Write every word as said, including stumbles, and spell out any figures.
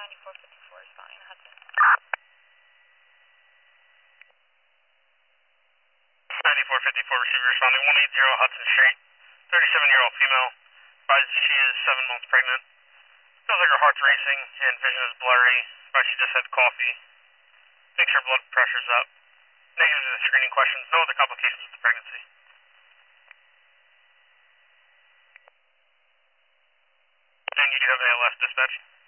ninety-four fifty-four responding to Hudson. ninety-four fifty-four receiver responding, one eighty Hudson Street, thirty-seven-year-old female, advises she is seven months pregnant. Feels like her heart's racing and vision is blurry, but she just had coffee. Thinks her blood pressure's up. Negative to the screening questions, no other complications with the pregnancy. And you do have A L S dispatch?